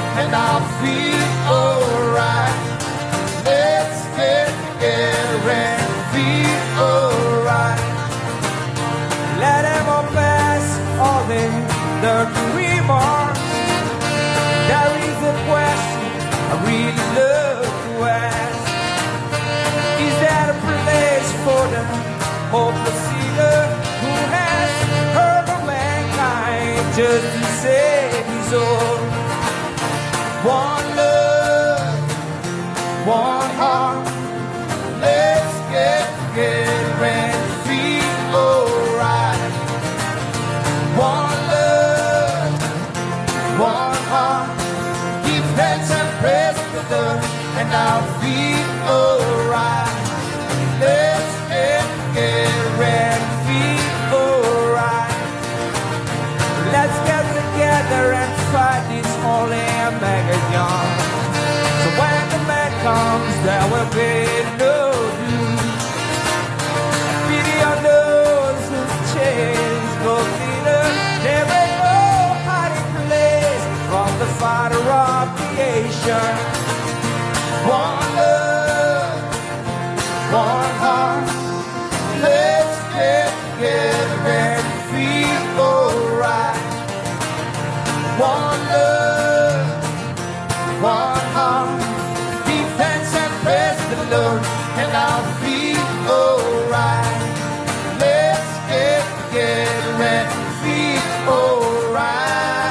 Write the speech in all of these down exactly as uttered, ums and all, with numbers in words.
and I'll feel alright. Let's get together and feel alright. Let them all pass all the dirty remarks. There is a question I really love to ask. Is there a place for the hopeless sinner who has hurt of mankind just to save his own? One love, one heart. Let's get together and feel alright. One love, one heart. Give thanks and praise to the Lord, and I'll feel alright. Let's get together and feel alright. Let's get together and fight this holy mega young. So when the man comes, there will be no doom. Pity on those whose chains go thinner. There ain't no hiding place from the Father of creation. One love, one heart. Let's get together and feel alright. One love, one heart. Give thanks and praise the Lord, and I'll feel alright. Let's get together and feel alright.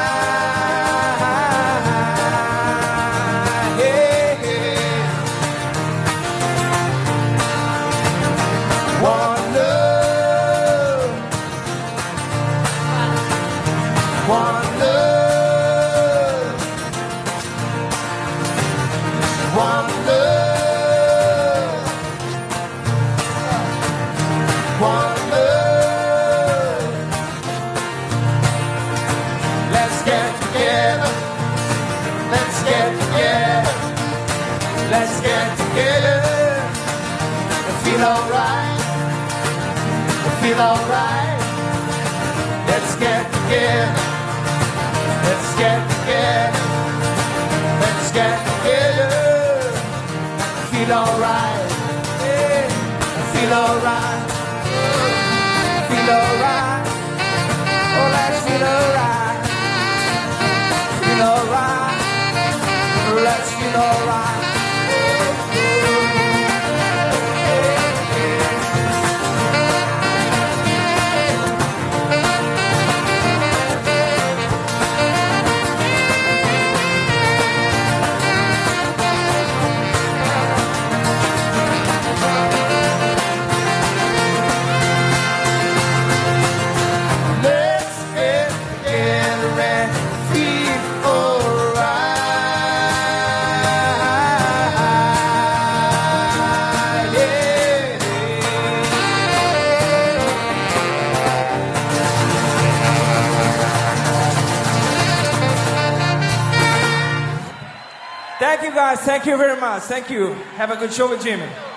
Yeah, yeah. One love, one love, one love, one love. Let's get together, let's get together, let's get together and feel alright, feel alright. Let's get together, let's get together, let's get together, feel alright, yeah, feel alright, feel alright, oh let's feel alright, feel alright, let's feel alright. Thank you guys, thank you very much, thank you. Have a good show with Jimmy.